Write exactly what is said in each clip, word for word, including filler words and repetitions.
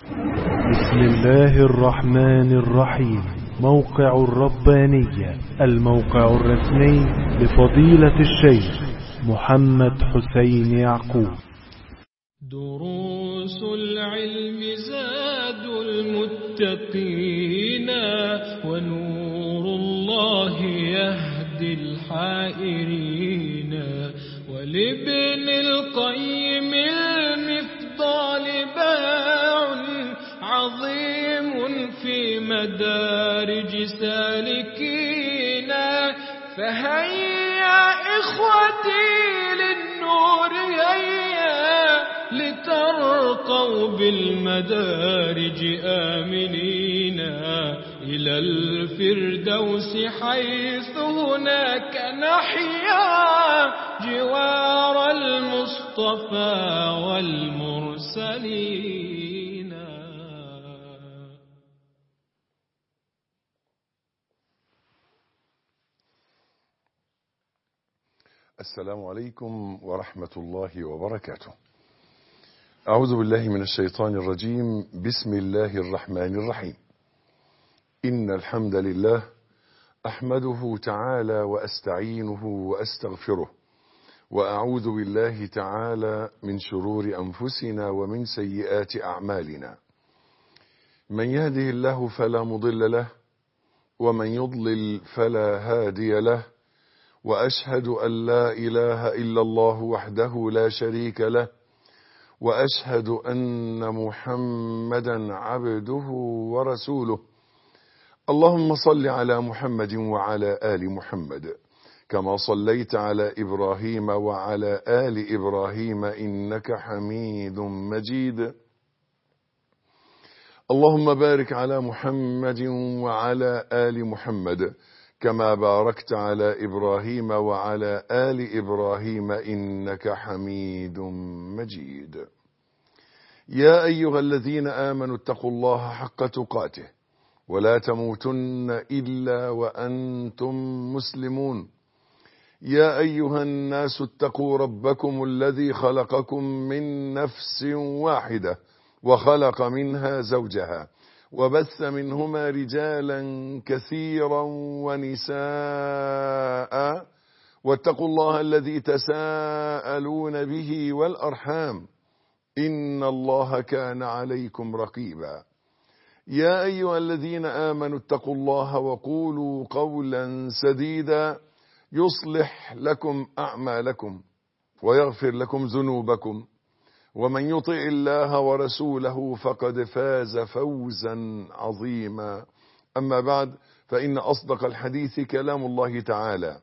بسم الله الرحمن الرحيم. موقع الربانية، الموقع الرسمي لفضيلة الشيخ محمد حسين يعقوب. دروس العلم زاد المتقين، ونور الله يهدي الحائرين. ولابن القيم المفضال باع عظيم في مدارج سالكين. فهيا إخوتي للنور هيا، لترقوا بالمدارج آمنين إلى الفردوس، حيث هناك نحيا جوار المصطفى والمرسلين. السلام عليكم ورحمة الله وبركاته. أعوذ بالله من الشيطان الرجيم. بسم الله الرحمن الرحيم. إن الحمد لله أحمده تعالى وأستعينه وأستغفره، وأعوذ بالله تعالى من شرور أنفسنا ومن سيئات أعمالنا. من يهده الله فلا مضل له، ومن يضلل فلا هادي له. وأشهد أن لا إله إلا الله وحده لا شريك له، وأشهد أن محمدا عبده ورسوله. اللهم صل على محمد وعلى آل محمد، كما صليت على إبراهيم وعلى آل إبراهيم إنك حميد مجيد. اللهم بارك على محمد وعلى آل محمد، كما باركت على إبراهيم وعلى آل إبراهيم إنك حميد مجيد. يا أيها الذين آمنوا اتقوا الله حق تقاته، ولا تموتن إلا وأنتم مسلمون. يا أيها الناس اتقوا ربكم الذي خلقكم من نفس واحدة، وخلق منها زوجها، وبث منهما رجالا كثيرا ونساء. واتقوا الله الذي تساءلون به والأرحام، إن الله كان عليكم رقيبا. يا أيها الذين آمنوا اتقوا الله وقولوا قولا سديدا، يصلح لكم أعمالكم ويغفر لكم ذنوبكم، ومن يطع الله ورسوله فقد فاز فوزا عظيما. أما بعد، فإن أصدق الحديث كلام الله تعالى،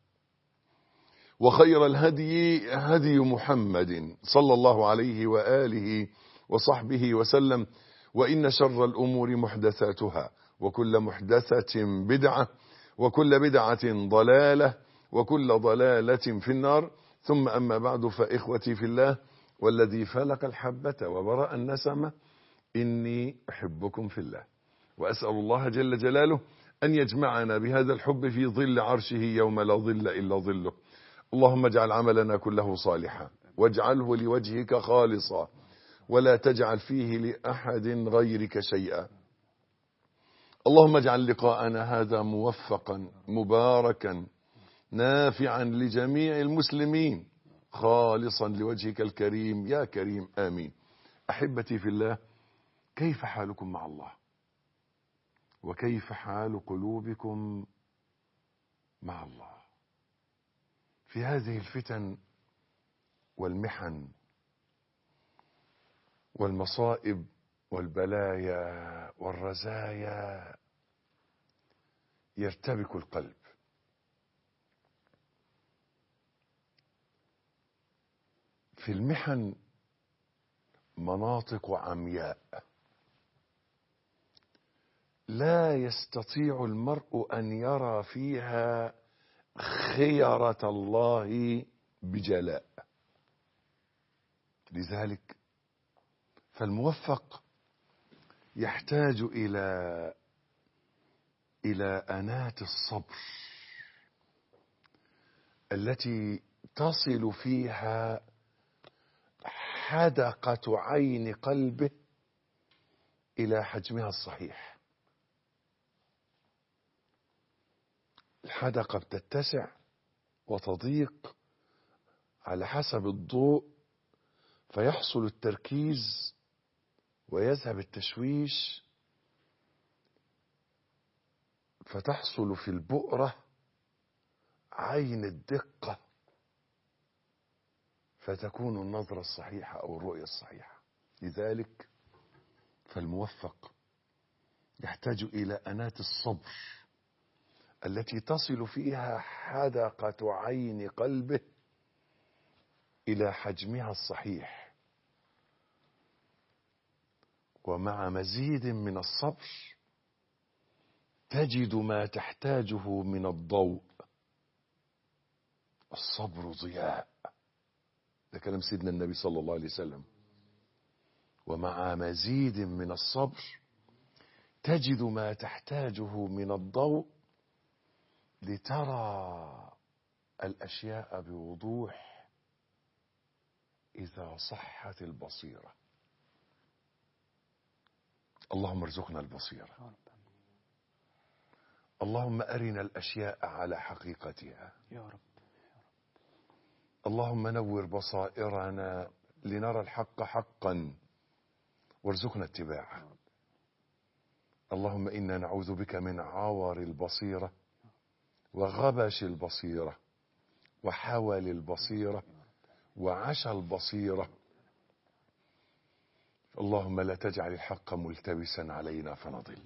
وخير الهدي هدي محمد صلى الله عليه وآله وصحبه وسلم. وإن شر الأمور محدثاتها، وكل محدثة بدعة، وكل بدعة ضلالة، وكل ضلالة في النار. ثم أما بعد، فإخوتي في الله، والذي فلق الحبة وبرأ النسمة، إني أحبكم في الله، وأسأل الله جل جلاله أن يجمعنا بهذا الحب في ظل عرشه يوم لا ظل إلا ظله. اللهم اجعل عملنا كله صالحا، واجعله لوجهك خالصا، ولا تجعل فيه لأحد غيرك شيئا. اللهم اجعل لقاءنا هذا موفقا مباركا نافعا لجميع المسلمين، خالصا لوجهك الكريم يا كريم، آمين. أحبتي في الله، كيف حالكم مع الله؟ وكيف حال قلوبكم مع الله في هذه الفتن والمحن والمصائب والبلايا والرزايا؟ يرتبك القلب. في المحن مناطق عمياء لا يستطيع المرء أن يرى فيها خيرة الله بجلاء. لذلك فالموفق يحتاج إلى إلى أنات الصبر التي تصل فيها حدقة عين قلبه إلى حجمها الصحيح. الحدقة بتتسع وتضيق على حسب الضوء، فيحصل التركيز ويذهب التشويش، فتحصل في البؤرة عين الدقة، فتكون النظرة الصحيحة أو الرؤية الصحيحة. لذلك فالموفق يحتاج إلى أناة الصبر التي تصل فيها حدقة عين قلبه إلى حجمها الصحيح، ومع مزيد من الصبر تجد ما تحتاجه من الضوء. الصبر ضياء، ده كلام سيدنا النبي صلى الله عليه وسلم. ومع مزيد من الصبر تجد ما تحتاجه من الضوء لترى الأشياء بوضوح إذا صحت البصيرة. اللهم ارزقنا البصيرة. اللهم أرنا الأشياء على حقيقتها يا رب. اللهم نور بصائرنا لنرى الحق حقا وارزقنا اتباعه. اللهم إنا نعوذ بك من عور البصيرة وغبش البصيرة وحول البصيرة وعشى البصيرة. اللهم لا تجعل الحق ملتبسا علينا فنضل.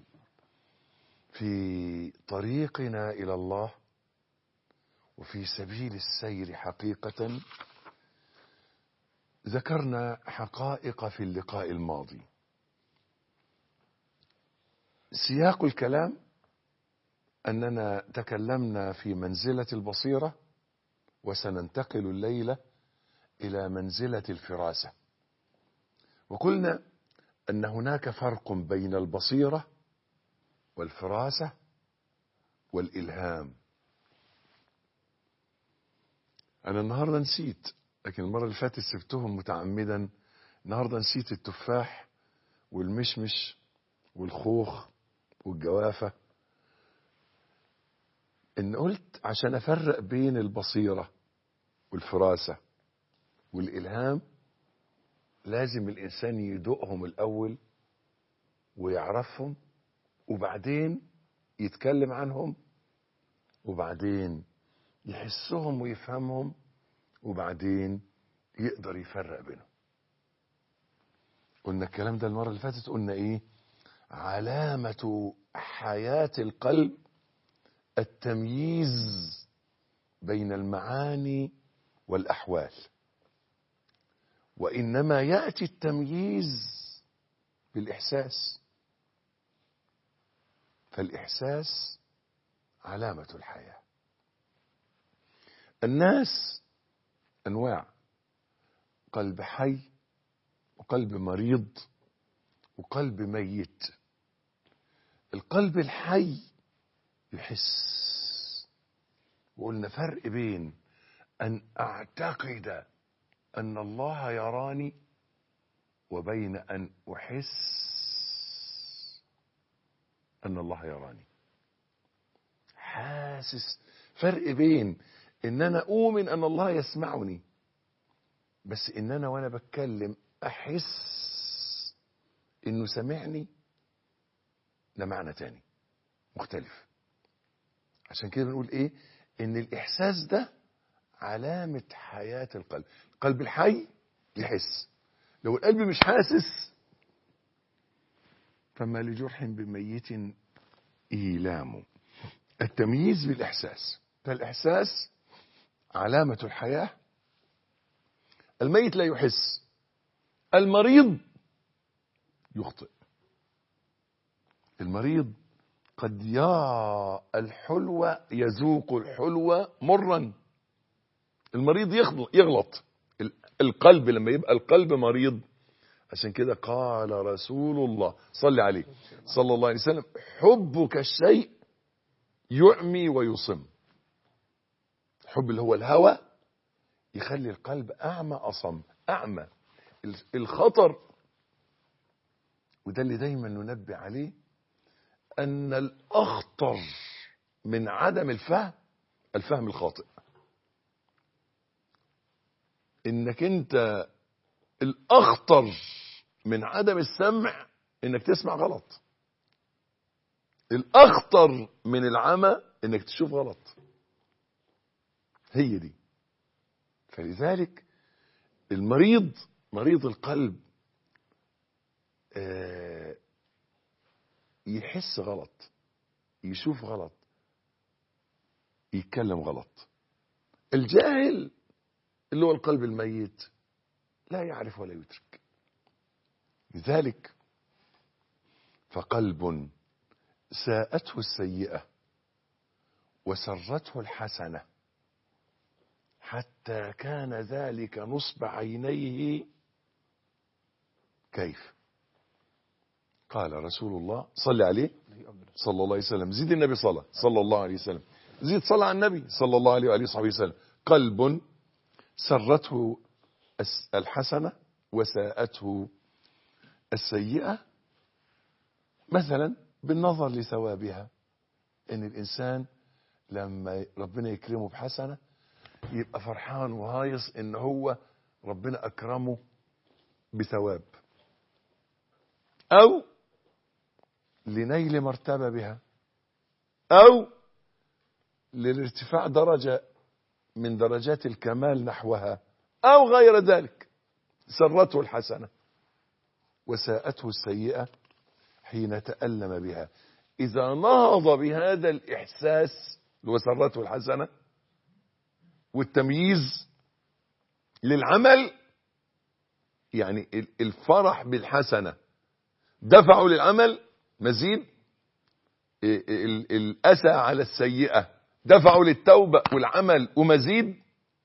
في طريقنا إلى الله وفي سبيل السير حقيقة ذكرنا حقائق في اللقاء الماضي. سياق الكلام أننا تكلمنا في منزلة البصيرة، وسننتقل الليلة إلى منزلة الفراسة. وقلنا أن هناك فرق بين البصيرة والفراسة والإلهام. أنا النهاردة نسيت، لكن المرة اللي فاتت سبتهم متعمدا. النهاردة نسيت التفاح والمشمش والخوخ والجوافة. إن قلت عشان أفرق بين البصيرة والفراسة والإلهام لازم الإنسان يدوقهم الأول ويعرفهم، وبعدين يتكلم عنهم، وبعدين يحسهم ويفهمهم، وبعدين يقدر يفرق بينهم. قلنا الكلام ده المرة اللي فاتت. قلنا إيه؟ علامة حياة القلب التمييز بين المعاني والأحوال، وإنما يأتي التمييز بالإحساس، فالإحساس علامة الحياة. الناس أنواع: قلب حي، وقلب مريض، وقلب ميت. القلب الحي يحس، وقلنا فرق بين أن أعتقد أن الله يراني وبين أن أحس أن الله يراني. حاسس. فرق بين إن أنا أؤمن أن الله يسمعني، بس إن أنا وأنا بتكلم أحس إنه سمعني، ده معنى تاني مختلف. عشان كده بنقول إيه؟ إن الإحساس ده علامة حياة القلب. القلب الحي يحس. لو القلب مش حاسس فما لجرح بميت إيلام. التمييز بالإحساس، فالإحساس علامة الحياة. الميت لا يحس، المريض يخطئ. المريض قد يرى الحلوة يذوق الحلوة مرا. المريض يغلط. القلب لما يبقى القلب مريض، عشان كده قال رسول الله صلى عليه صلى الله عليه وسلم: حبك الشيء يعمي ويصم. الحب اللي هو الهوى يخلي القلب أعمى أصم. أعمى. الخطر وده اللي دايما ننبه عليه، أن الأخطر من عدم الفهم الفهم الخاطئ. إنك أنت الأخطر من عدم السمع إنك تسمع غلط. الأخطر من العمى إنك تشوف غلط. هي دي. فلذلك المريض مريض القلب آه يحس غلط، يشوف غلط، يتكلم غلط. الجاهل اللي هو القلب الميت لا يعرف ولا يدرك. لذلك فقلب ساءته السيئة وسرته الحسنة حتى كان ذلك نصب عينيه. كيف؟ قال رسول الله صلى عليه صلى الله عليه وسلم، زيد النبي صلى صلى الله عليه وسلم، زيد صلى على النبي صلى الله عليه وآله وصحبه وسلم. قلب سرته الحسنة وساءته السيئة، مثلا بالنظر لثوابها، ان الانسان لما ربنا يكرمه بحسنة يبقى فرحان وهايص ان هو ربنا اكرمه بثواب، او لنيل مرتبة بها، او للارتفاع درجة من درجات الكمال نحوها، او غير ذلك. سرته الحسنة وساءته السيئة حين تألم بها. إذا نهض بهذا الإحساس وسرته الحسنة والتمييز للعمل، يعني الفرح بالحسنة دفعه للعمل مزيد، الأسى على السيئة دفعه للتوبة والعمل ومزيد،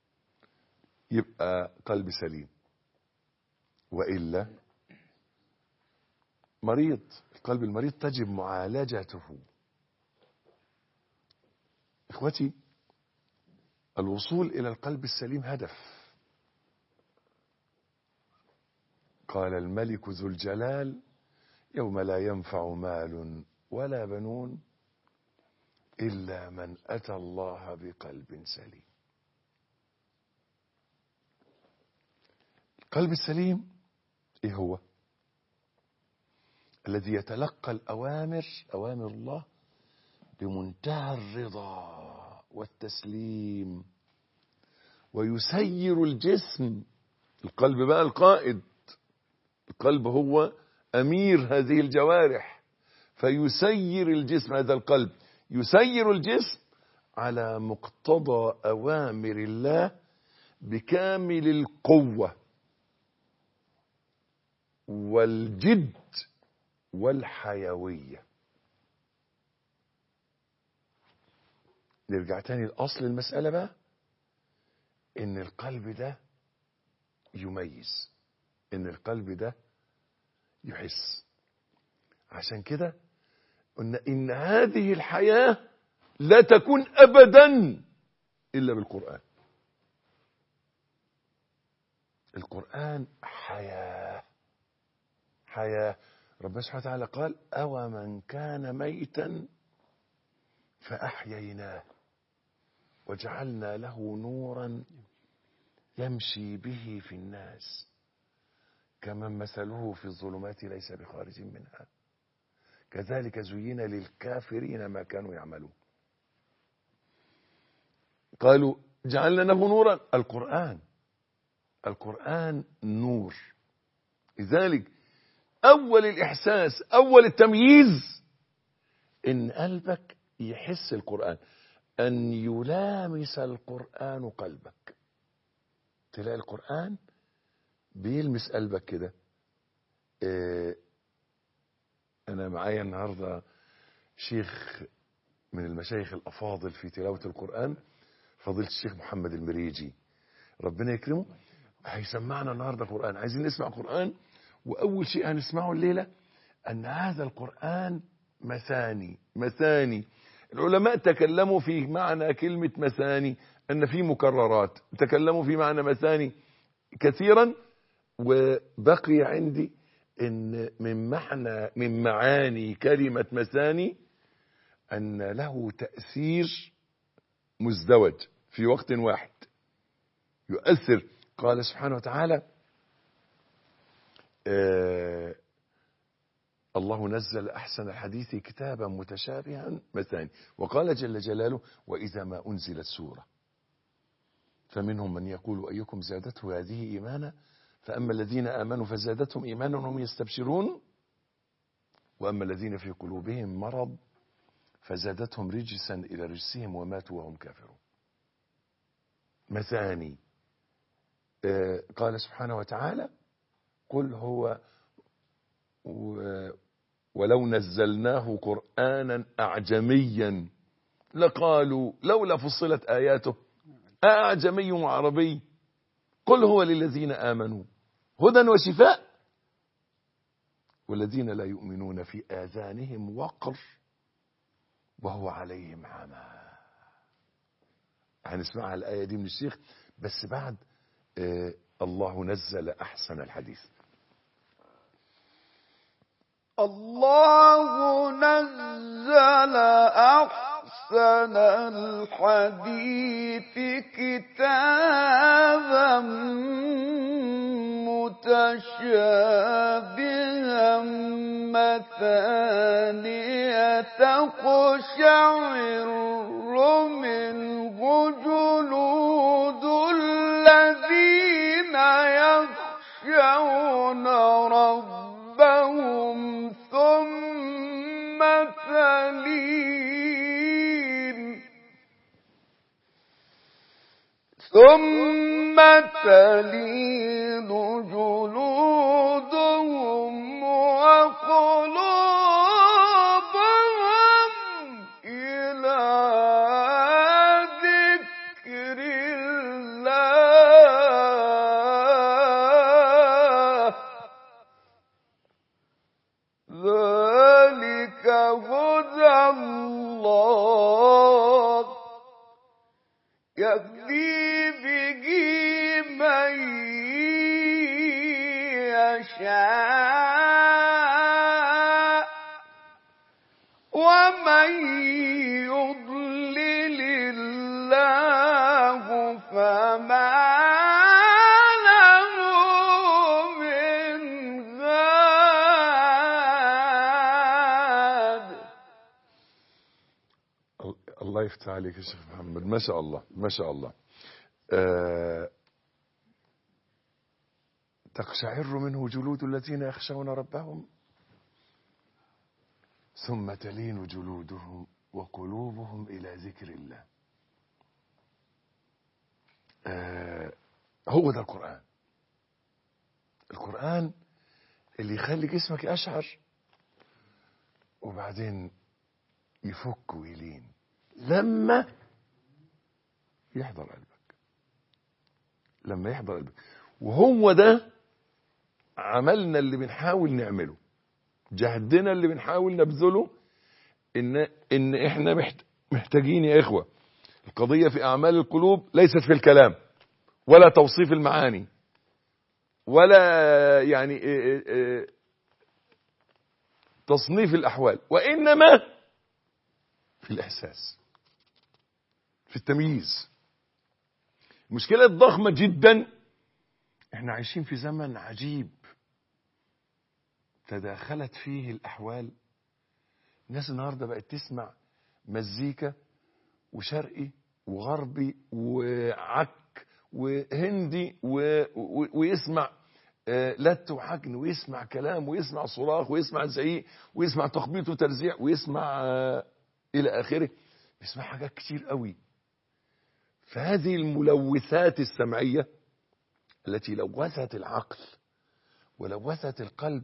يبقى قلب سليم. وإلا مريض. القلب المريض تجب معالجته. إخوتي، الوصول إلى القلب السليم هدف. قال الملك ذو الجلال: يوم لا ينفع مال ولا بنون إلا من أتى الله بقلب سليم. القلب السليم إيه هو؟ الذي يتلقى الأوامر أوامر الله بمنتهى الرضا والتسليم، ويسير الجسم. القلب بقى القائد، القلب هو أمير هذه الجوارح، فيسير الجسم. هذا القلب يسير الجسم على مقتضى أوامر الله بكامل القوة والجد والحيوية. نرجع تاني لأصل المسألة بقى، إن القلب ده يميز، إن القلب ده يحس. عشان كده قلنا إن هذه الحياة لا تكون أبدا إلا بالقرآن. القرآن حياة حياة. ربنا سبحانه وتعالى قال: أو من كان ميتا فأحييناه وجعلنا له نورا يمشي به في الناس كمن مثله في الظلمات ليس بخارج منها كذلك زين للكافرين ما كانوا يعملون. قالوا جعلنا له نورا. القرآن القرآن نور. لذلك أول الإحساس أول التمييز إن قلبك يحس القرآن، أن يلامس القرآن قلبك. تلاقي القرآن بيلمس قلبك كده. إيه أنا معايا النهاردة شيخ من المشايخ الأفاضل في تلاوة القرآن، فضيلة الشيخ محمد المريجي، ربنا يكرمه، هيسمعنا النهاردة قرآن. عايزين نسمع قرآن، وأول شيء هنسمعه الليلة أن هذا القرآن مثاني. مثاني العلماء تكلموا في معنى كلمة مثاني أن في مكررات، تكلموا في معنى مثاني كثيرا، وبقي عندي إن من معنى من معاني كلمة مثاني أن له تأثير مزدوج في وقت واحد يؤثر. قال سبحانه وتعالى آه الله نزل أحسن الحديث كتابا متشابها مثاني. وقال جل جلاله وإذا ما أنزلت سورة فمنهم من يقول أيكم زادته هذه إيمانا فأما الذين آمنوا فزادتهم إيمانا وهم يستبشرون وأما الذين في قلوبهم مرض فزادتهم رجسا إلى رجسهم وماتوا وهم كافرون. مثاني. آه قال سبحانه وتعالى قل هو ولو نزلناه قرآنا أعجميا لقالوا لولا فصلت آياته أعجمي وعربي قل هو للذين آمنوا هدى وشفاء والذين لا يؤمنون في آذانهم وقر وهو عليهم عمى. هنسمعها الآية دي من الشيخ بس بعد آه الله نزل أحسن الحديث. الله نزل أحسن الحديث كتابا متشابها مثانية تقشعر منه جلود الذين يخشون ربهم ثم تلين ثم تلين جلودهم وقلوبهم إلى ذكر الله ذلك هدى الله يهدي به من يشاء ومن يضلل الله فما له من هاد. الله يفتح عليك يا شيخ محمد ما شاء الله ما شاء الله. آه تقشعر منه جلود الذين يخشون ربهم ثم تلين جلودهم وقلوبهم إلى ذكر الله. آه هو ده القرآن. القرآن اللي يخلي جسمك أشعر وبعدين يفك ويلين لما يحضر قلبك لما يحضر قلبك. وهو ده عملنا اللي بنحاول نعمله جهدنا اللي بنحاول نبذله إن, إن إحنا محتاجين يا إخوة. القضية في أعمال القلوب ليست في الكلام ولا توصيف المعاني ولا يعني تصنيف الأحوال وإنما في الإحساس في التمييز. المشكلة الضخمة جدا احنا عايشين في زمن عجيب تداخلت فيه الأحوال. الناس النهاردة بقت تسمع مزيكا وشرقي وغربي وعك وهندي و... و... ويسمع لت وحجن ويسمع كلام ويسمع صراخ ويسمع زعيق ويسمع تخبيط وترزيع ويسمع إلى آخره. بيسمع حاجات كتير قوي. فهذه الملوثات السمعية التي لوثت العقل ولوثت القلب.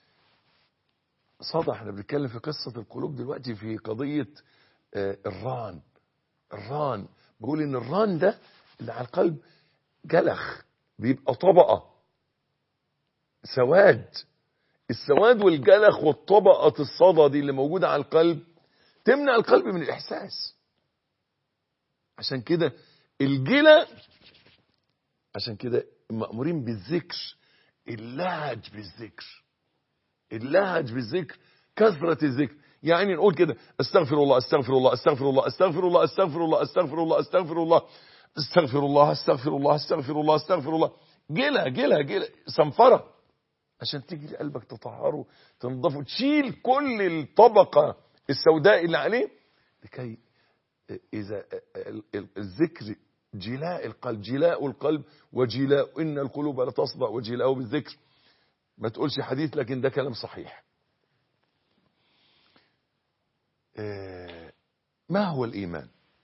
صدى احنا بنتكلم في قصة القلوب دلوقتي في قضية الران. الران بقول ان الران ده اللي على القلب جلخ بيبقى طبقة سواد. السواد والجلخ والطبقة الصدى دي اللي موجودة على القلب تمنع القلب من الإحساس. عشان كده الجلة عشان كده مأمورين بالذكر اللهج بالذكر اللهج بالذكر كثرة الذكر. يعني نقول كده استغفر الله استغفر الله استغفر الله استغفر الله استغفر الله استغفر الله استغفر الله استغفر الله استغفر الله استغفر الله استغفر الله جلها جلها جلها صنفرة عشان تجري قلبك تطهره تنضفه تشيل كل الطبقة السوداء اللي عليه لكي إذا الذكر جلاء القلب جلاء القلب وجلاء إن القلوب لتصدع وجلاء بالذكر. ما تقولش حديث لكن ده كلام صحيح. ما هو الإيمان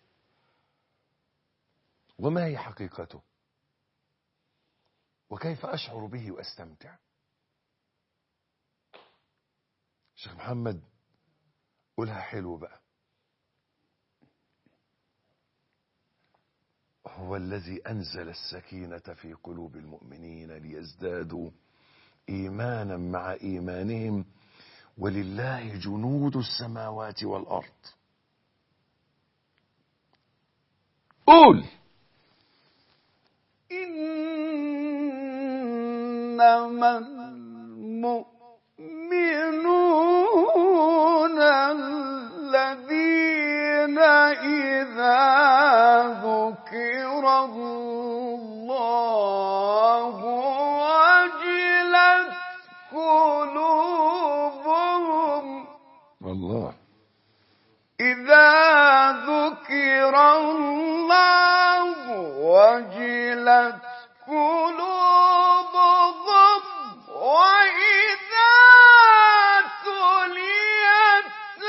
وما هي حقيقته وكيف أشعر به وأستمتع؟ شيخ محمد قولها حلو بقى. هو الذي أنزل السكينة في قلوب المؤمنين ليزدادوا إيمانا مع إيمانهم ولله جنود السماوات والأرض. قول إنما المؤمنون الذين إذا ذكر الله وجلت قلوبهم. الله. إذا ذكر الله وجلت قلوبهم وإذا تليت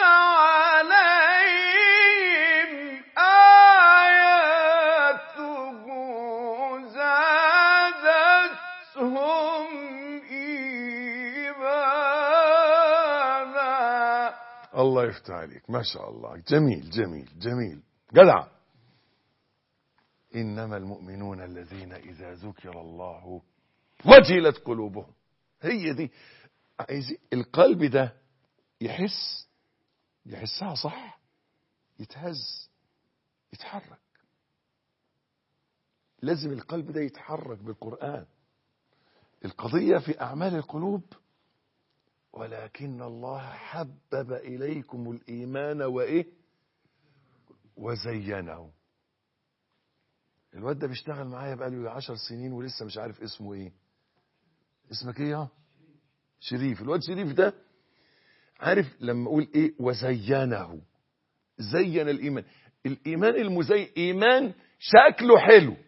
عليهم آياته زادتهم إيمانا. الله يفتح عليك ما شاء الله. جميل جميل جميل جدع. إنما المؤمنون الذين إذا ذكر الله وجلت قلوبهم. هي دي عايز القلب ده يحس يحسها صح يتهز يتحرك. لازم القلب ده يتحرك بالقرآن. القضية في أعمال القلوب. ولكن الله حبب إليكم الإيمان وإيه وزينه. الواد ده بيشتغل معايا بقاله عشر سنين ولسه مش عارف اسمه ايه. اسمك ايه يا شريف؟ الواد شريف ده عارف لما اقول ايه وزينه. زين الايمان. الايمان المزين ايمان شكله حلو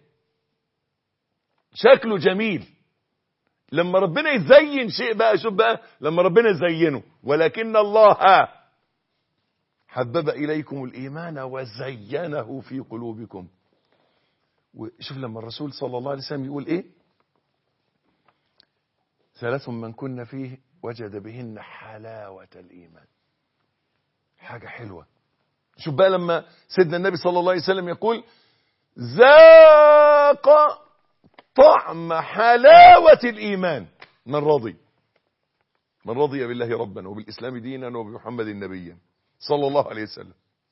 شكله جميل. لما ربنا يزين شيء بقى شوف بقى لما ربنا يزينه ولكن الله حبب إليكم الإيمان وزينه في قلوبكم. وشوف لما الرسول صلى الله عليه وسلم يقول إيه ثلاث من كن فيه وجد بهن حلاوة الإيمان. حاجة حلوة. شوف بقى لما سيدنا النبي صلى الله عليه وسلم يقول ذاق طعم حلاوة الإيمان من رضي من رضي بالله ربا وبالإسلام دينا وبمحمد نبيا صلى الله عليه وسلم.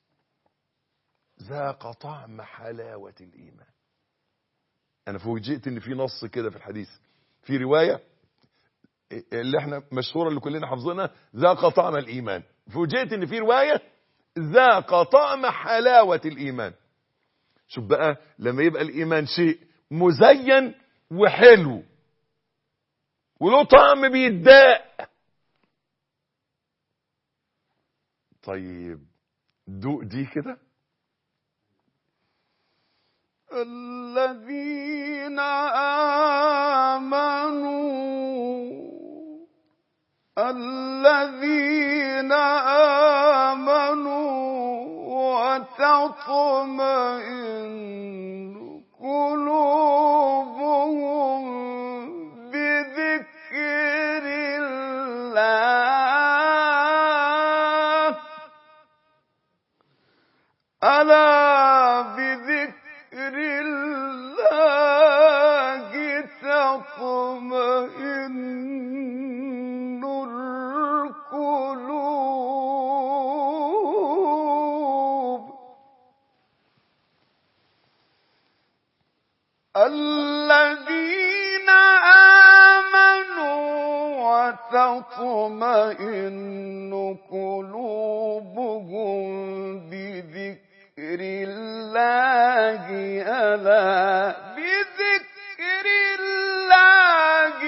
ذاق طعم حلاوة الإيمان. أنا فوجئت إن في نص كده في الحديث في رواية اللي احنا مشهورة اللي كلنا حافظينها ذاق طعم الإيمان. فوجئت إن في رواية ذاق طعم حلاوة الإيمان. شوف بقى لما يبقى الإيمان شيء مزين وحلو وله طعم بيتداق. طيب دوق دي كده. الذين آمنوا الذين آمنوا وتطمئن قلوبهم بذكر الله ألا بذكر الله تطمئن القلوب. الذين آمنوا وتطمئن الله ألا بذكر الله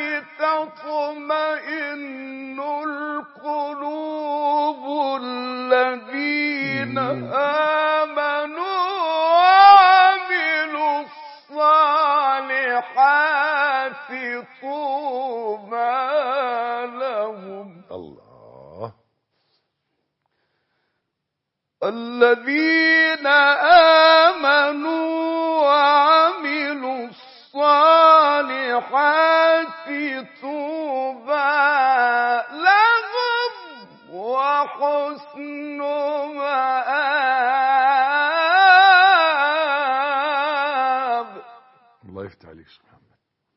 تطمئن القلوب الذين آمنوا وعملوا الصالحات طوبى لهم. الله. الذين آمنوا وعملوا الصالحات طوبى لهم وحسن مآب. الله يفتح عليك شيخ محمد.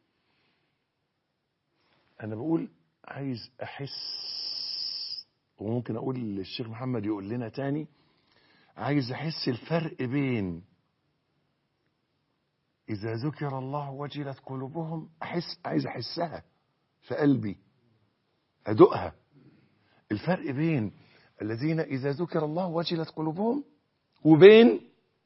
أنا بقول عايز أحس، وممكن أقول للشيخ محمد يقول لنا تاني، عايز أحس الفرق بين إذا ذكر الله وجلت قلوبهم، أحس، عايز أحسها في قلبي، أدقها. الفرق بين الذين إذا ذكر الله وجلت قلوبهم وبين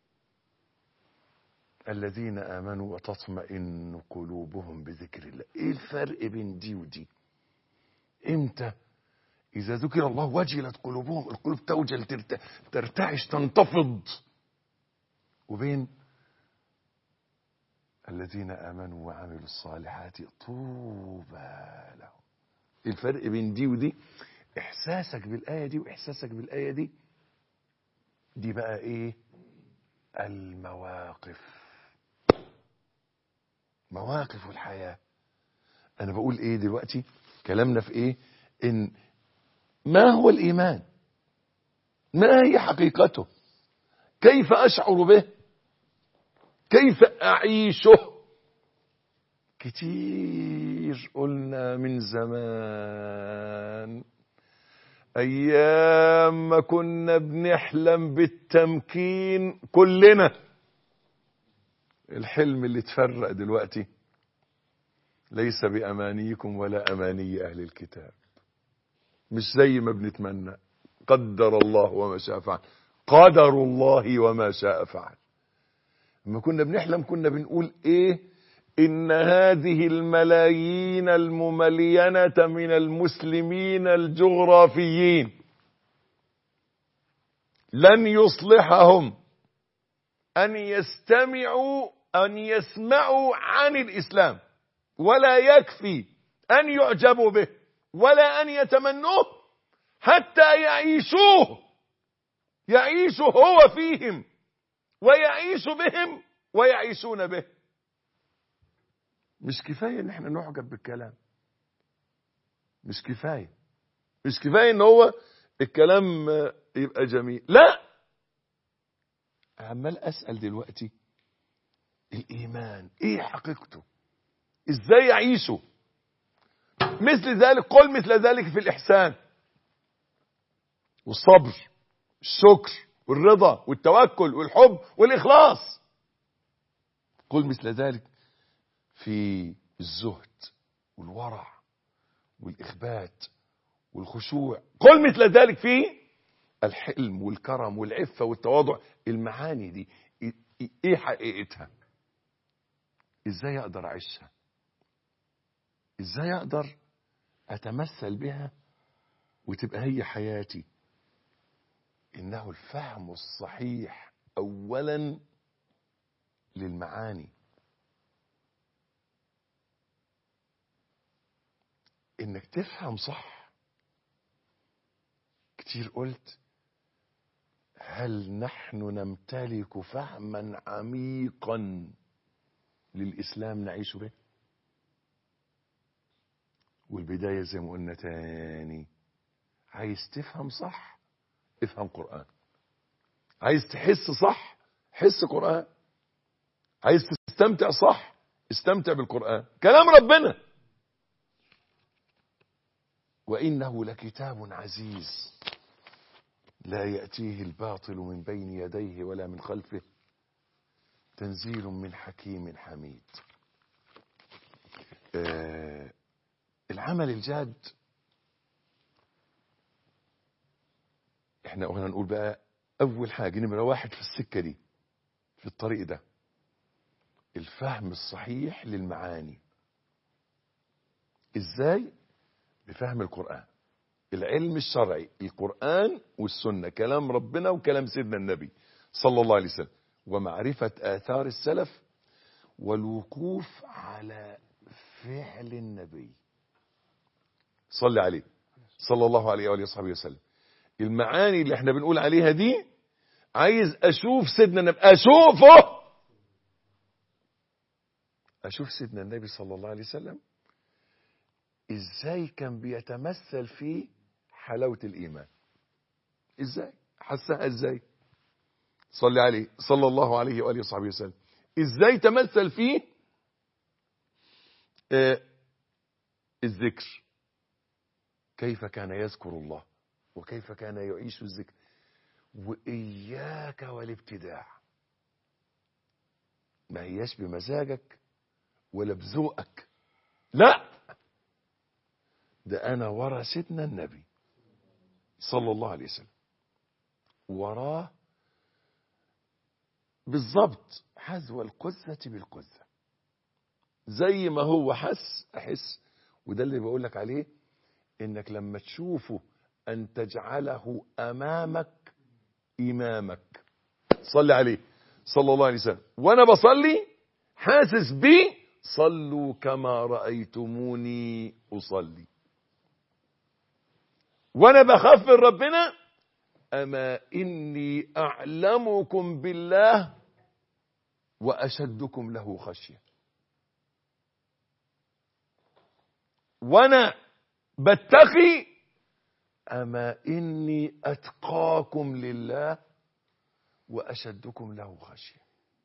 الذين آمنوا وتطمئن قلوبهم بذكر الله. إيه الفرق بين دي ودي؟ إمتى إذا ذكر الله وجلت قلوبهم، القلوب توجل، ترتعش، تنتفض، وبين الذين آمنوا وعملوا الصالحات طوبى لهم. الفرق بين دي ودي إحساسك بالآية دي وإحساسك بالآية دي، دي بقى إيه؟ المواقف، مواقف الحياة. أنا بقول إيه دلوقتي؟ كلامنا في إيه؟ إن ما هو الإيمان؟ ما هي حقيقته؟ كيف أشعر به؟ كيف أعيشه؟ كتير قلنا من زمان، أيام ما كنا بنحلم بالتمكين كلنا. الحلم اللي تفرق دلوقتي ليس بأمانيكم ولا أماني أهل الكتاب، مش زي ما بنتمنى. قدر الله وما شاء فعل، قدر الله وما شاء فعل. لما كنا بنحلم كنا بنقول ايه؟ ان هذه الملايين المملينة من المسلمين الجغرافيين لن يصلحهم ان يستمعوا ان يسمعوا عن الاسلام، ولا يكفي ان يعجبوا به ولا ان يتمنوه، حتى يعيشوه، يعيش هو فيهم ويعيش بهم ويعيشون به. مش كفاية ان احنا نعجب بالكلام، مش كفاية، مش كفاية ان هو الكلام يبقى جميل، لا. عمال اسأل دلوقتي الايمان ايه حقيقته؟ ازاي يعيشه؟ مثل ذلك، قل مثل ذلك في الاحسان والصبر، الشكر والرضا والتوكل والحب والإخلاص. قل مثل ذلك في الزهد والورع والإخبات والخشوع. قل مثل ذلك في الحلم والكرم والعفة والتواضع. المعاني دي ايه حقيقتها؟ ازاي اقدر اعيشها؟ ازاي اقدر اتمثل بها وتبقى هي حياتي؟ إنه الفهم الصحيح أولا للمعاني، إنك تفهم صح. كتير قلت هل نحن نمتلك فهما عميقا للإسلام نعيش به؟ والبداية زي ما قلنا تاني، عايز تفهم صح افهم قرآن، عايز تحس صح حس قرآن، عايز تستمتع صح استمتع بالقرآن، كلام ربنا. وإنه لكتاب عزيز لا يأتيه الباطل من بين يديه ولا من خلفه تنزيل من حكيم حميد. آه العمل الجاد، احنا قلنا نقول بقى اول حاجة نمرة واحد في السكة دي، في في الطريق ده الفهم الصحيح للمعاني. ازاي؟ بفهم القرآن، العلم الشرعي، القرآن والسنة، كلام ربنا وكلام سيدنا النبي صلى الله عليه وسلم، ومعرفة آثار السلف، والوقوف على فعل النبي صلى عليه صلى الله عليه وآله وصحبه وسلم. المعاني اللي احنا بنقول عليها دي عايز اشوف سيدنا النبي، اشوفه اشوف سيدنا النبي صلى الله عليه وسلم ازاي كان بيتمثل في حلاوة الايمان. ازاي حسها؟ ازاي؟ صلي عليه صلى الله عليه وآله وصحبه وسلم. ازاي تمثل فيه آه الذكر، كيف كان يذكر الله وكيف كان يعيش الذكر. وإياك والابتداع، ما هياش بمزاجك ولا بذوقك، لا، ده أنا ورا سيدنا النبي صلى الله عليه وسلم، وراه بالضبط حذو القذة بالقذة، زي ما هو حس أحس. وده اللي بقول لك عليه، إنك لما تشوفه أن تجعله أمامك إمامك. صلي عليه صلى الله عليه وسلم. وأنا بصلي حاسس بي، صلوا كما رأيتموني أصلي. وأنا بخاف من ربنا، أما إني أعلمكم بالله وأشدكم له خشية. وأنا بتقي، أما إني أتقاكم لله وأشدكم له خشية.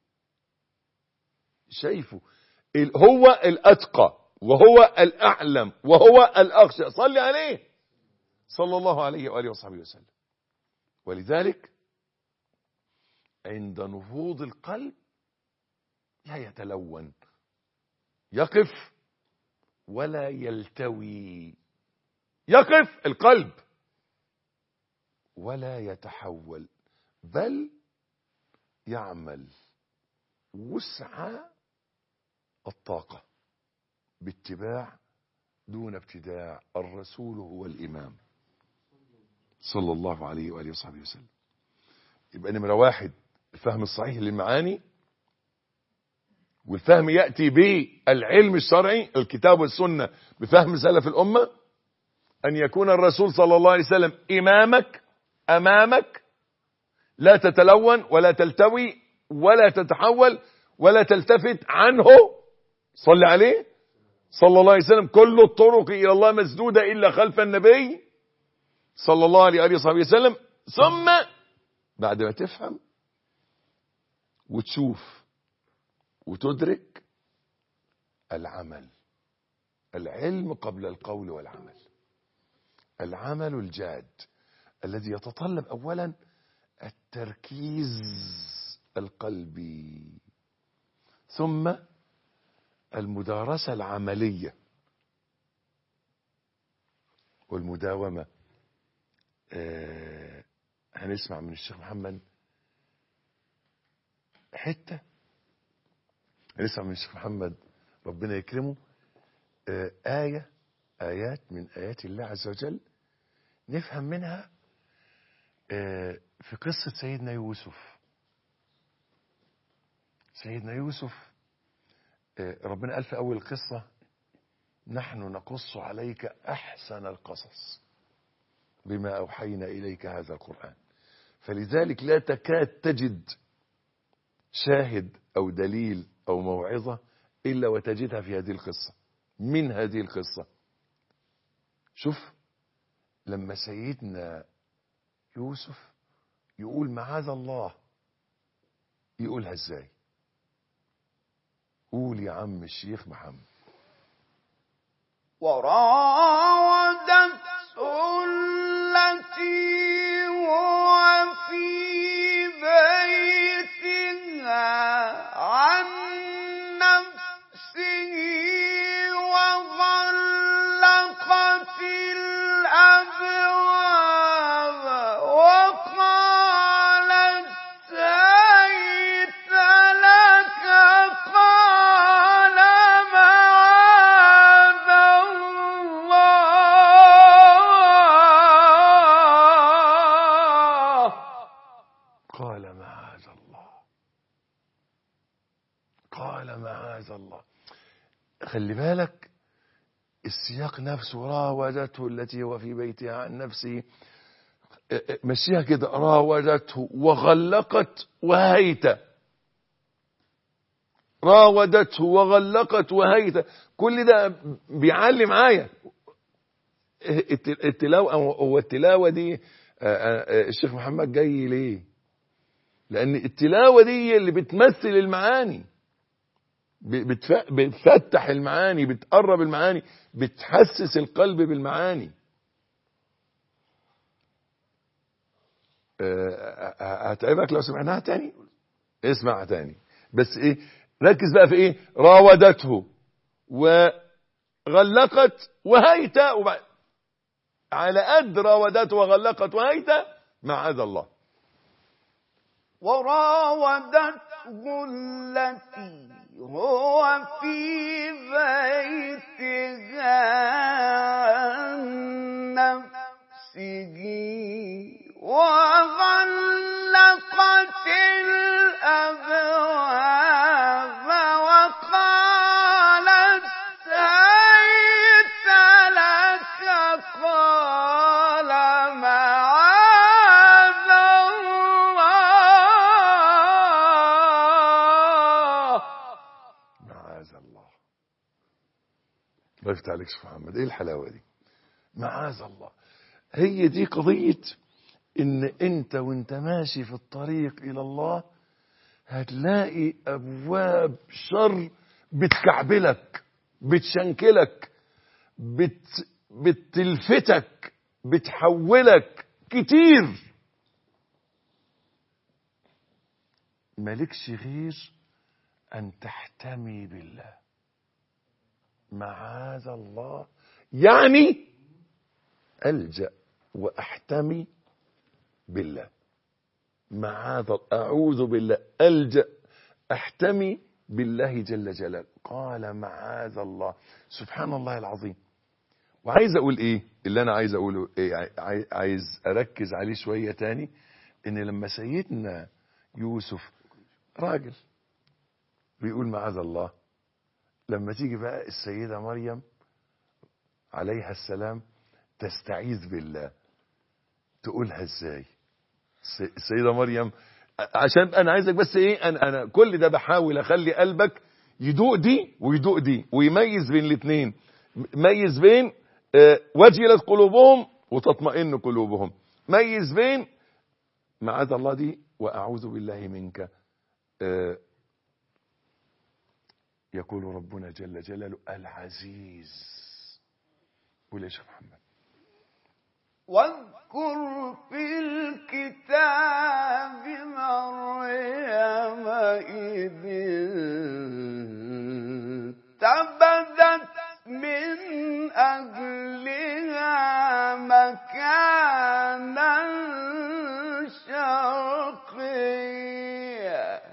شايفه هو الأتقى وهو الأعلم وهو الأخشى. صلي عليه صلى الله عليه وآله وصحبه وسلم. ولذلك عند نهوض القلب لا يتلون، يقف ولا يلتوي. يقف القلب ولا يتحول، بل يعمل وسع الطاقة باتباع دون ابتداع. الرسول هو الإمام صلى الله عليه وآله وصحبه وسلم. يبقى نمرة واحد الفهم الصحيح للمعاني، والفهم يأتي بالعلم الشرعي الكتاب والسنة بفهم سلف الأمة. أن يكون الرسول صلى الله عليه وسلم إمامك أمامك، لا تتلون ولا تلتوي ولا تتحول ولا تلتفت عنه. صلى عليه صلى الله عليه وسلم. كل الطرق إلى الله مسدودة إلا خلف النبي صلى الله عليه وآله وصحبه وسلم. ثم بعد ما تفهم وتشوف وتدرك، العمل. العلم قبل القول والعمل. العمل الجاد الذي يتطلب أولا التركيز القلبي، ثم المدارسة العملية والمداومة. آه هنسمع من الشيخ محمد حتة، هنسمع من الشيخ محمد ربنا يكرمه آه آية آيات من آيات الله عز وجل نفهم منها آه في قصة سيدنا يوسف. سيدنا يوسف آه ربنا قال في أول القصة: نحن نقص عليك أحسن القصص بما أوحينا إليك هذا القرآن. فلذلك لا تكاد تجد شاهد أو دليل أو موعظة إلا وتجدها في هذه القصة. من هذه القصة شوف لما سيدنا يوسف يقول معاذ الله، يقولها ازاي؟ قول يا عم الشيخ محمد. وراودته التي هو في بيتها عن نفسه وغلقت الأبواب وقالت هيت خلي بالك السياق نفسه، راودته التي هو في بيتها عن نفسه، مشيها كده، راودته وغلقت وهيت، راودته وغلقت وهيت، كل ده بيعلم معايا التلاوة. هو التلاوة دي الشيخ محمد جاي ليه؟ لأن التلاوة دي اللي بتمثل المعاني، بتفتح المعاني، بتقرب المعاني، بتحسس القلب بالمعاني. هتعبك لو سمعناها تاني؟ اسمعها تاني، بس ايه، ركز بقى في ايه، راودته وغلقت وهيت، وبعد على قد راودته وغلقت وهيت معاذ الله. وراودته التي هو في بيتها عن نفسه وغلقت الأبواب وقالت هيت لك، قال معاذ الله. معاذ الله. الله يفتح عليك يا شيخ محمد، ايه الحلاوة دي؟ معاذ الله. هي دي قضية ان انت وانت ماشي في الطريق الى الله هتلاقي ابواب شر بتكعبلك، بتشنكلك، بت بتلفتك، بتحولك كتير، مالكش غير ان تحتمي بالله. معاذ الله يعني ألجأ وأحتمي بالله. معاذ، أعوذ بالله، ألجأ أحتمي بالله جل جلاله. قال معاذ الله. سبحان الله العظيم. وعايز أقول إيه اللي أنا عايز أقوله إيه، عايز أركز عليه شوية تاني، إن لما سيدنا يوسف راجل بيقول معاذ الله، لما تيجي بقى السيدة مريم عليها السلام تستعيذ بالله، تقولها ازاي السيدة مريم؟ عشان انا عايزك بس ايه، انا, أنا كل ده بحاول اخلي قلبك يدوق دي ويدوق دي ويميز بين الاثنين، ميز بين آه وجلت قلوبهم وتطمئن قلوبهم، ميز بين معاذ الله دي واعوذ بالله منك. آه يقول ربنا جل جلاله العزيز. قول يا شيخ محمد. واذكر في الكتاب مريم إذ انتبذت من أهلها مكانا شرقيا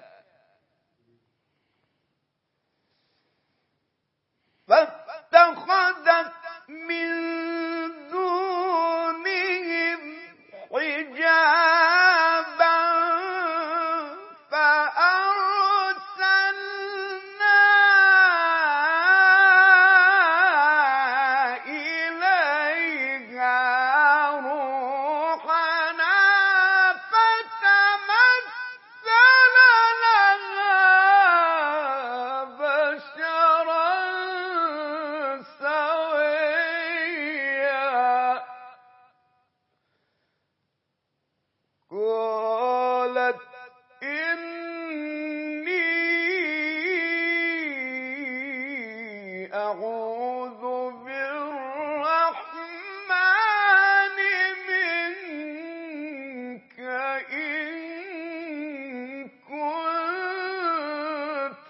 فاتخذت من دونهم حجابا فأرسلنا إليها روحنا فتمثل لها بشرا سويا قالت إني أعوذ بالرحمن منك إن كنت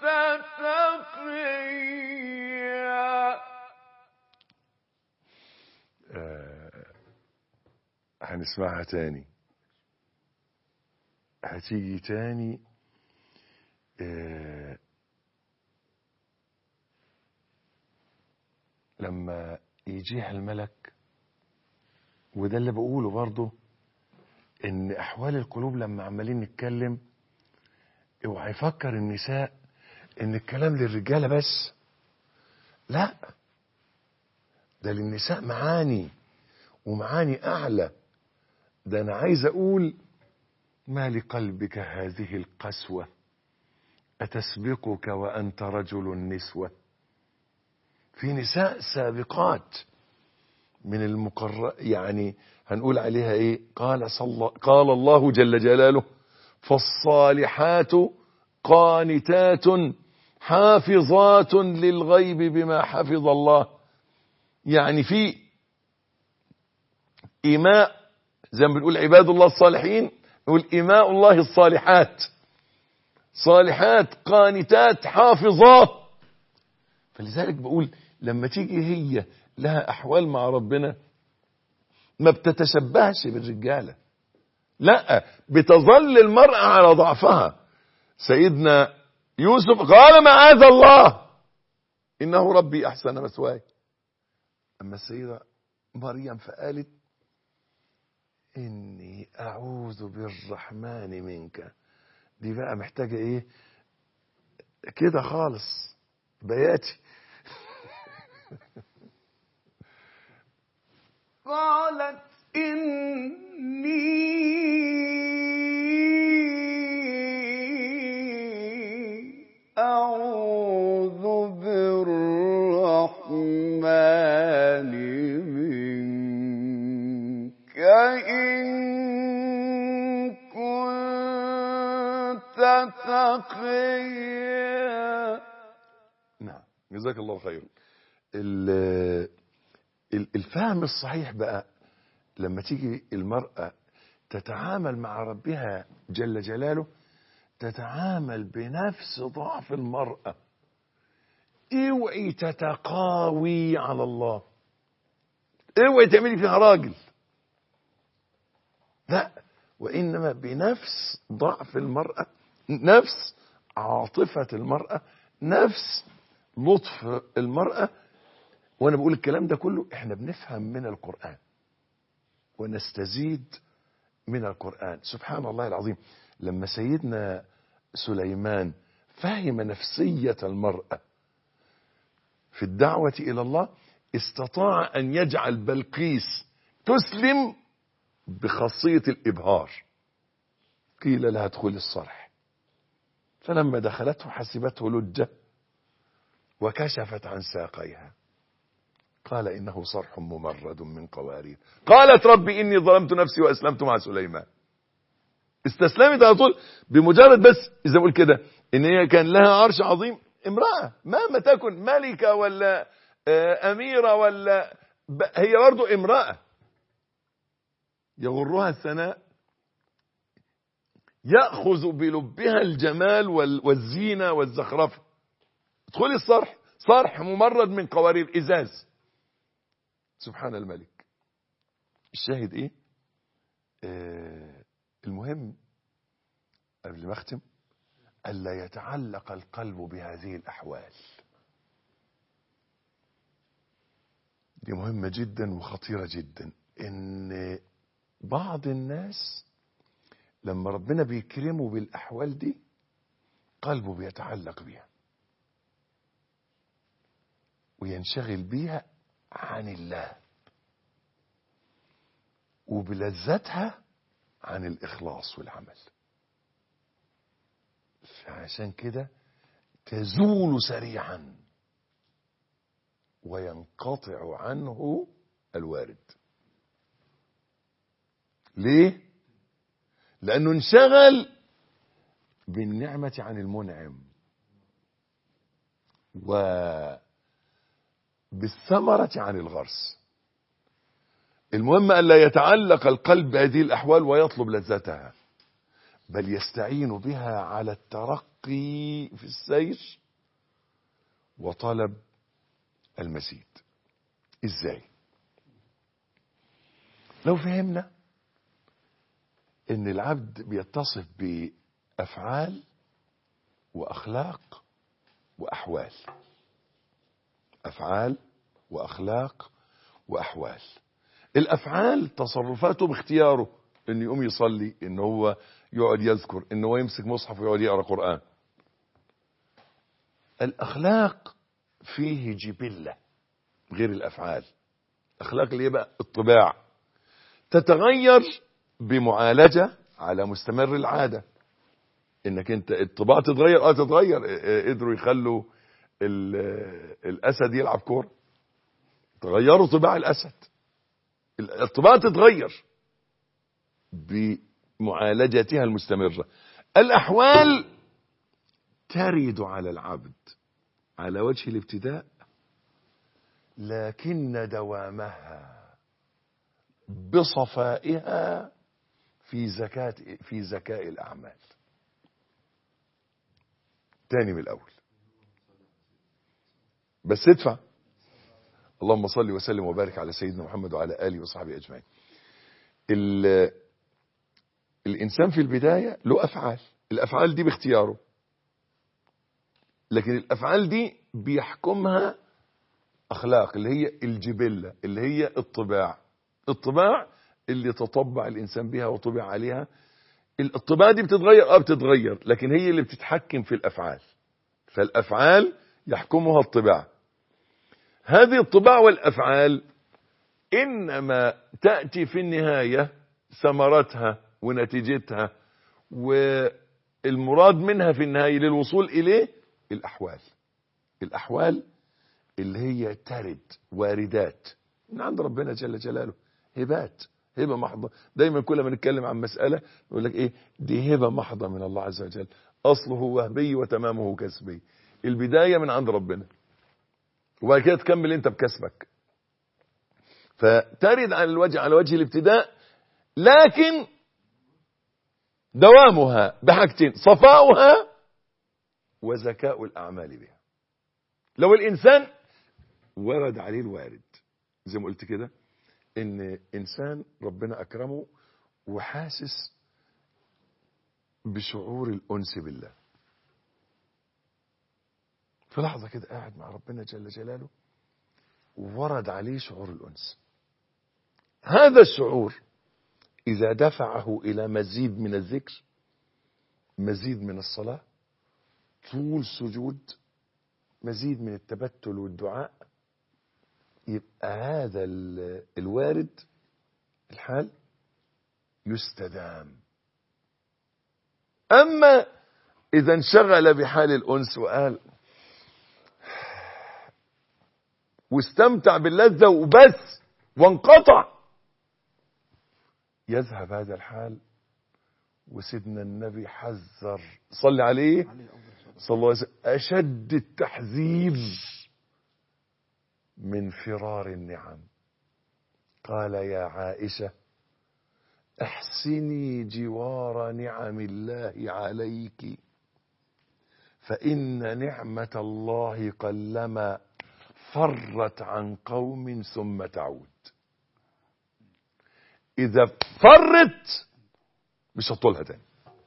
تقيا. آه هنسمعها تاني، هتيجي تاني. آه لما يجيها الملك، وده اللي بقوله برضو، ان احوال القلوب لما عمالين نتكلم اوعى يفكر النساء ان الكلام للرجالة بس. لا، ده للنساء معاني ومعاني أعلى. ده أنا عايز أقول: ما لقلبك هذه القسوة أتسبقك وأنت رجل نسوة. في نساء سابقات من المقرر، يعني هنقول عليها ايه؟ قال صلى قال الله جل جلاله: فالصالحات قانتات حافظات للغيب بما حفظ الله. يعني في إيماء، زي ما بنقول عباد الله الصالحين، نقول إيماء الله الصالحات، صالحات قانتات حافظات. فلذلك بقول لما تيجي هي لها أحوال مع ربنا ما بتتشبهش بالرجالة، لا، بتظل المرأة على ضعفها. سيدنا يوسف قال: معاذ الله إنه ربي أحسن مثواي. أما السيدة مريم فقالت: إني أعوذ بالرحمن منك. دي بقى محتاجة إيه كده خالص، بياتي. قالت إني أعوذ بالرحمن منك إن كنت تقيا. نعم، جزاك الله خير. الفهم الصحيح بقى لما تيجي المرأة تتعامل مع ربها جل جلاله، تتعامل بنفس ضعف المرأة. اوعي تتقاوي على الله، اوعي تعملي فيها راجل، لا، وإنما بنفس ضعف المرأة، نفس عاطفة المرأة، نفس لطف المرأة. وانا بقول الكلام ده كله احنا بنفهم من القرآن ونستزيد من القرآن. سبحان الله العظيم، لما سيدنا سليمان فهم نفسية المرأة في الدعوة إلى الله، استطاع أن يجعل بلقيس تسلم بخاصية الإبهار. قيل لها ادخل الصرح، فلما دخلته حسبته لجة وكشفت عن ساقيها، قال إنه صرح ممرد من قوارير. قالت ربي إني ظلمت نفسي وأسلمت مع سليمان. استسلمت على طول بمجرد بس إذا أقول كده إن هي كان لها عرش عظيم. امرأة مهما تكن ملكة ولا أميرة ولا هي برضو امرأة، يغرها الثناء، يأخذ بلبها الجمال والزينة والزخرفة. ادخلي الصرح، صرح ممرد من قوارير إزاز. سبحان الملك. الشاهد ايه؟ آه المهم قبل ما اختم، ألا يتعلق القلب بهذه الأحوال. دي مهمة جدا وخطيرة جدا. ان بعض الناس لما ربنا بيكرمه بالأحوال دي قلبه بيتعلق بيها وينشغل بيها عن الله، وبلذتها عن الإخلاص والعمل. فعشان كده تزول سريعا وينقطع عنه الوارد. ليه؟ لأنه انشغل بالنعمة عن المنعم وبالثمرة عن الغرس. المهم ألا يتعلق القلب بهذه الأحوال ويطلب لذتها، بل يستعين بها على الترقي في السير وطلب المزيد. إزاي؟ لو فهمنا إن العبد بيتصف بأفعال وأخلاق وأحوال، أفعال وأخلاق وأحوال. الأفعال تصرفاته باختياره، إنه يقوم يصلي، إنه هو يقعد يذكر، إنه هو يمسك مصحف ويقعد يقرأ قرآن. الأخلاق فيه جبلة غير الأفعال. أخلاق اللي بقى الطباع تتغير بمعالجة على مستمر العادة. انك انت الطباع تتغير اه تتغير. قدروا يخلوا الاسد يلعب كورة، تغيروا طباع الاسد. الطباع تتغير بمعالجتها المستمرة. الأحوال ترد على العبد على وجه الابتداء، لكن دوامها بصفائها في زكاة في زكاء الأعمال. تاني من الأول، بس ادفع. اللهم صل وسلم وبارك على سيدنا محمد وعلى آله وصحبه أجمعين. الإنسان في البداية له أفعال، الأفعال دي باختياره، لكن الأفعال دي بيحكمها أخلاق اللي هي الجبلة، اللي هي الطباع. الطباع اللي تطبع الإنسان بها وطبع عليها. الطباع دي بتتغير اه بتتغير، لكن هي اللي بتتحكم في الأفعال. فالأفعال يحكمها الطباع. هذه الطباع والأفعال إنما تأتي في النهاية ثمرتها ونتيجتها والمراد منها في النهاية للوصول إليه الأحوال. الأحوال اللي هي ترد، واردات من عند ربنا جل جلاله، هبات، هبة محضة. دايما كل ما نتكلم عن مسألة نقول لك ايه؟ دي هبة محضة من الله عز وجل، أصله وهبي وتمامه كسبي. البداية من عند ربنا، وبعد كده تكمل انت بكسبك. فترد على الوجه على وجه الابتداء، لكن دوامها بحاجتين: صفاؤها وزكاء الأعمال بها. لو الإنسان ورد عليه الوارد زي ما قلت كده، ان انسان ربنا اكرمه وحاسس بشعور الانس بالله، في لحظة كده قاعد مع ربنا جل جلاله وورد عليه شعور الانس. هذا الشعور اذا دفعه الى مزيد من الذكر، مزيد من الصلاة، طول سجود، مزيد من التبتل والدعاء، يبقى هذا الوارد الحال يستدام. أما إذا انشغل بحال الأنس وقال واستمتع باللذة وبس وانقطع، يذهب هذا الحال. وسيدنا النبي حذر، صلى عليه صلى الله عليه وسلم، أشد التحذير من فرار النعم. قال يا عائشة احسني جوار نعم الله عليك، فإن نعمة الله قلما فرت عن قوم ثم تعود. إذا فرت مش هتطولها تاني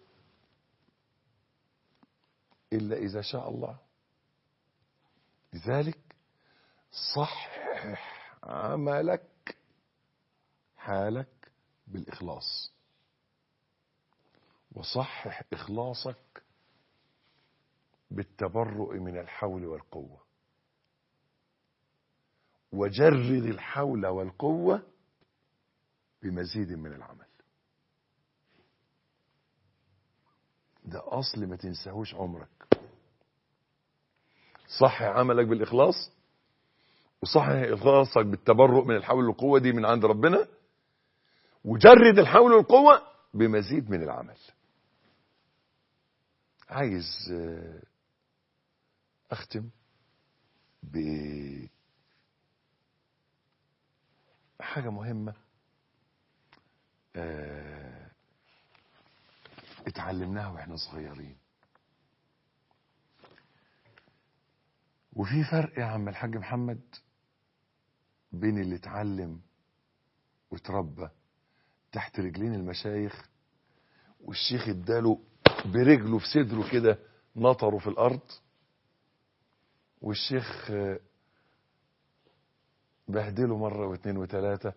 إلا إذا شاء الله. لذلك صحح عملك، حالك بالإخلاص، وصحح إخلاصك بالتبرؤ من الحول والقوة، وجرد الحول والقوة بمزيد من العمل. ده أصل ما تنساهوش عمرك. صحح عملك بالإخلاص، وصحح إخلاصك بالتبرؤ من الحول والقوة، دي من عند ربنا، وجرد الحول والقوة بمزيد من العمل. عايز أختم بحاجة مهمة اتعلمناها واحنا صغيرين. وفي فرق يا عم الحاج محمد بين اللي اتعلم وتربى تحت رجلين المشايخ، والشيخ اداله برجله في صدره كده نطره في الارض، والشيخ بهدله مرة واثنين وثلاثة.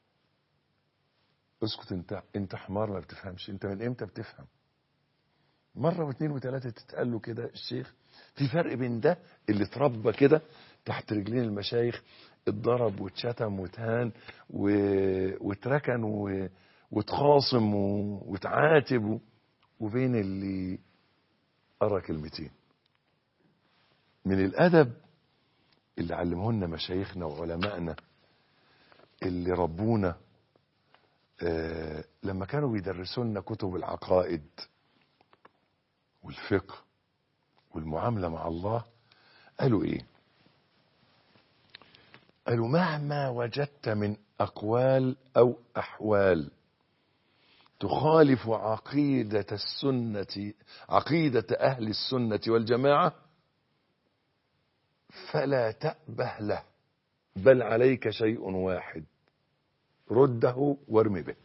اسكت انت، انت حمار ما بتفهمش. انت من امتى بتفهم؟ مرة واثنين وثلاثة تتقال له كده الشيخ. في فرق بين ده اللي اتربى كده تحت رجلين المشايخ، اتضرب واتشتم واتهان و... واتركن و... واتخاصم و... واتعاتب و... وبين اللي قرا كلمتين. من الأدب اللي علمهن مشايخنا وعلمائنا اللي ربونا آه لما كانوا بيدرسوا لنا كتب العقائد والفقه والمعاملة مع الله، قالوا ايه؟ قالوا مهما وجدت من أقوال أو أحوال تخالف عقيدة السنة، عقيدة أهل السنة والجماعة، فلا تأبه له، بل عليك شيء واحد، رده وارمي به.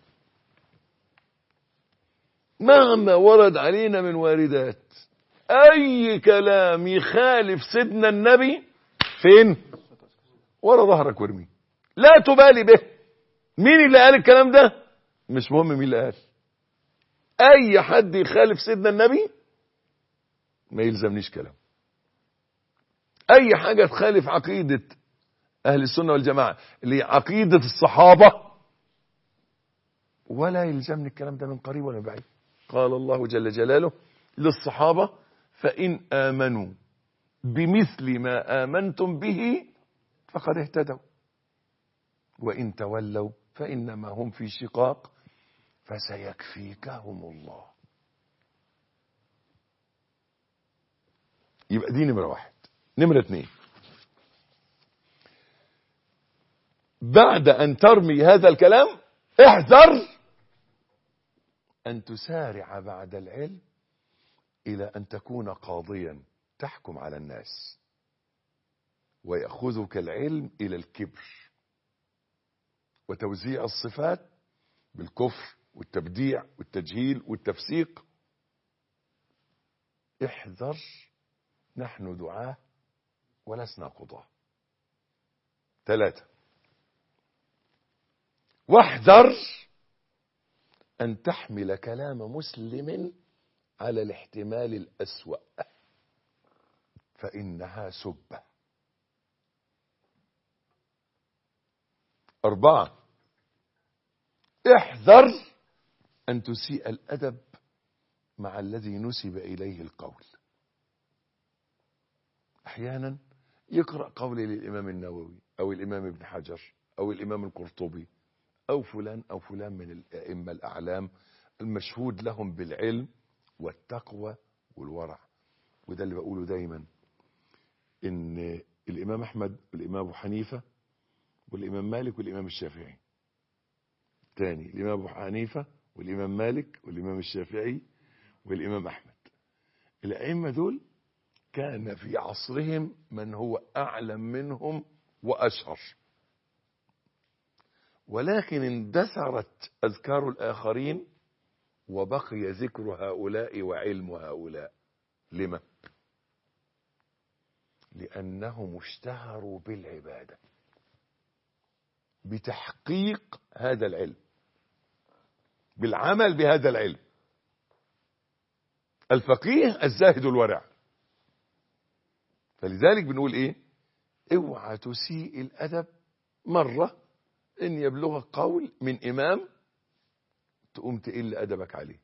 مهما ورد علينا من واردات أي كلام يخالف سيدنا النبي، فين؟ ورا ظهرك وارميه، لا تبالي به. مين اللي قال الكلام ده؟ مش مهم مين اللي قال. اي حد يخالف سيدنا النبي ما يلزمنيش كلام. اي حاجة تخالف عقيدة اهل السنة والجماعة اللي عقيدة الصحابة ولا يلزمني الكلام ده من قريب ولا بعيد. قال الله جل جلاله للصحابة فإن آمنوا بمثل ما آمنتم به فقد اهتدوا وإن تولوا فإنما هم في شقاق فسيكفيكهم الله. يبقى دي نمرة واحد. نمرة اتنين، بعد أن ترمي هذا الكلام احذر أن تسارع بعد العلم إلى أن تكون قاضيا تحكم على الناس ويأخذك العلم إلى الكبر وتوزيع الصفات بالكفر والتبديع والتجهيل والتفسيق. احذر، نحن دعاة ولسنا قضاة. ثلاثة، واحذر أن تحمل كلام مسلم على الاحتمال الأسوأ فإنها سبة. أربعة، احذر أن تسيء الأدب مع الذي نسب إليه القول. أحيانا يقرأ قولي للإمام النووي أو الإمام ابن حجر أو الإمام القرطبي أو فلان أو فلان من الأئمة الأعلام المشهود لهم بالعلم والتقوى والورع. وده اللي بقوله دايما، إن الإمام أحمد والإمام أبو حنيفة والإمام مالك والإمام الشافعي، تاني الإمام أبو حنيفة والإمام مالك والإمام الشافعي والإمام أحمد، الأئمة دول كان في عصرهم من هو أعلم منهم وأشهر، ولكن اندثرت أذكار الآخرين وبقي ذكر هؤلاء وعلم هؤلاء. لما؟ لأنهم اشتهروا بالعبادة، بتحقيق هذا العلم، بالعمل بهذا العلم. الفقيه الزاهد الورع. فلذلك بنقول ايه؟ اوعى تسيء الأدب مرة ان يبلغك قول من امام تقوم تقل أدبك عليه.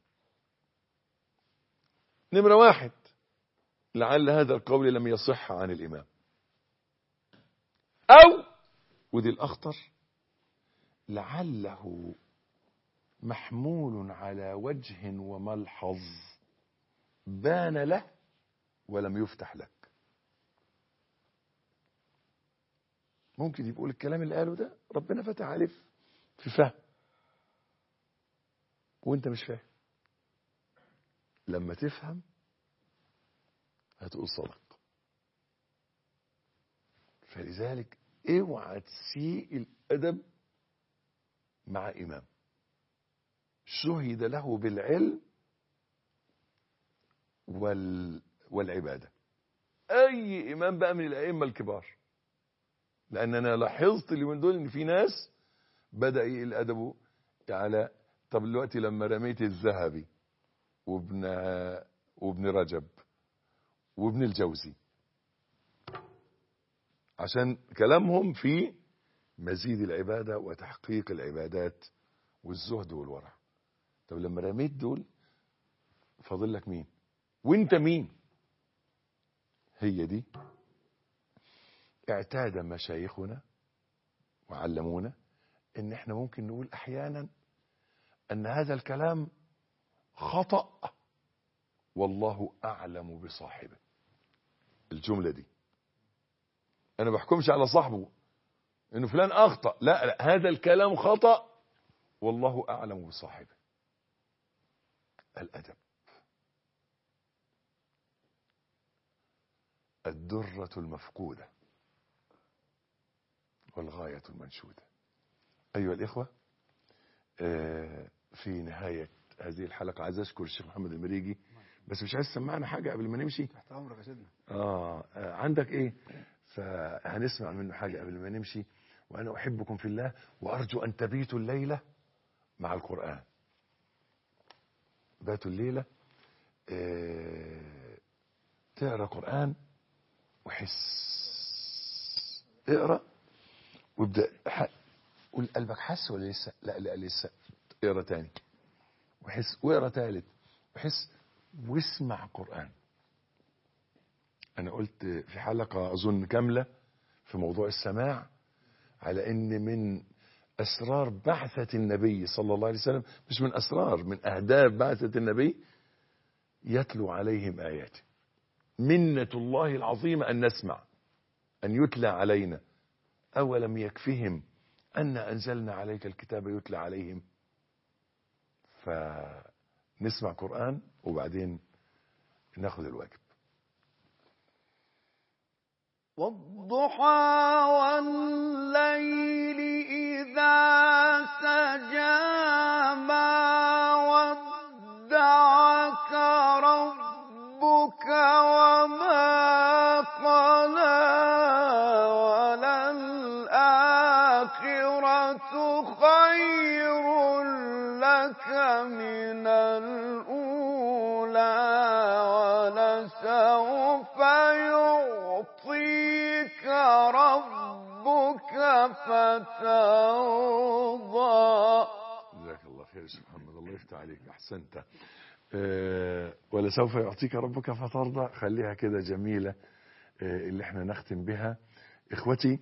نمرة واحد، لعل هذا القول لم يصح عن الإمام، أو ودي الأخطر لعله محمول على وجه وملحظ بان له ولم يفتح لك. ممكن يقول الكلام اللي قاله ده ربنا فتح عليه في فهم وانت مش فاهم. لما تفهم هتقول صدق. فلذلك اوعى تسيء الأدب مع إمام شهد له بالعلم وال... والعبادة. أي إمام بقى من الأئمة الكبار، لأن أنا لاحظت اليومين دول إن في ناس بدأ يقل أدبه على طب دلوقتي لما رميت الذهبي وابن وابن رجب وابن الجوزي، عشان كلامهم في مزيد العبادة وتحقيق العبادات والزهد والورع. طب لما رميت دول فاضل لك مين؟ وانت مين؟ هي دي اعتاد مشايخنا وعلمونا ان احنا ممكن نقول احيانا ان هذا الكلام خطأ والله اعلم بصاحبه. الجملة دي انا بحكمش على صاحبه انه فلان اخطأ، لا, لا هذا الكلام خطأ والله اعلم بصاحبه. الادب، الدرة المفقودة والغاية المنشودة. أيها الإخوة، في نهاية هذه الحلقة عايز أشكر الشيخ محمد المريجي، بس مش عايز تسمعنا حاجة قبل ما نمشي؟ تحت أمرك يا سيدنا. آه عندك إيه؟ فهنسمع منه حاجة قبل ما نمشي. وأنا أحبكم في الله وأرجو أن تبيتوا الليلة مع القرآن. باتوا الليلة اه تقرأ قرآن وحس، اقرأ وابدأ. قول قلبك حس ولا لسه؟ لا لا لسه. اقرأ تاني وحس، واقرأ تالت وحس، واسمع قرآن. انا قلت في حلقة اظن كاملة في موضوع السماع على ان من اسرار بعثة النبي صلى الله عليه وسلم، مش من اسرار، من اهداف بعثة النبي، يتلو عليهم آياته. منة الله العظيمة ان نسمع، ان يتلى علينا. اولم يكفهم ان انزلنا عليك الكتاب يتلى عليهم. فنسمع قرآن وبعدين ناخذ الواجب. والضحى والليل إذا سجى ما ودعك ربك وما قلى وللآخرة خير لك من الأولى ولسوف يعطيك ربك فترضى. جزاك الله خير يا شيخ محمد، الله يفتح عليك، احسنت. أه ولسوف يعطيك ربك فترضى، خليها كده جميلة. أه اللي احنا نختم بها. اخوتي،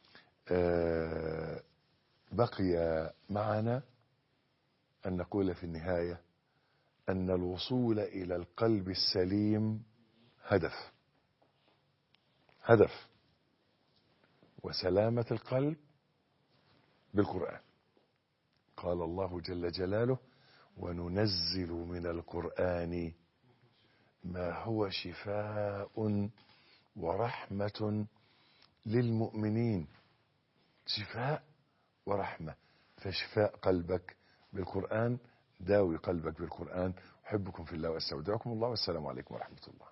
أه بقي معنا ان نقول في النهاية ان الوصول الى القلب السليم هدف هدف وسلامة القلب بالقرآن. قال الله جل جلاله: وننزل من القرآن ما هو شفاء ورحمة للمؤمنين. شفاء ورحمة، فشفاء قلبك بالقرآن، داوي قلبك بالقرآن. أحبكم في الله وأستودعكم الله، والسلام عليكم ورحمة الله.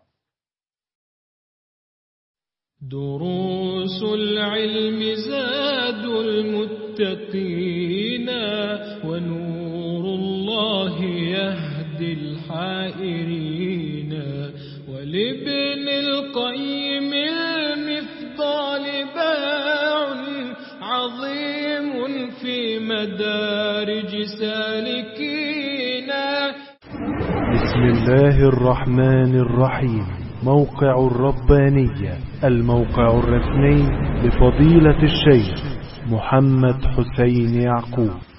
دروس العلم زاد المتقين، ونور الله يهدي الحائرين. ولابن القيم المفضال باع عظيم في مدارج سالكين. بسم الله الرحمن الرحيم. موقع الربانية، الموقع الرسمي لفضيلة الشيخ محمد حسين يعقوب.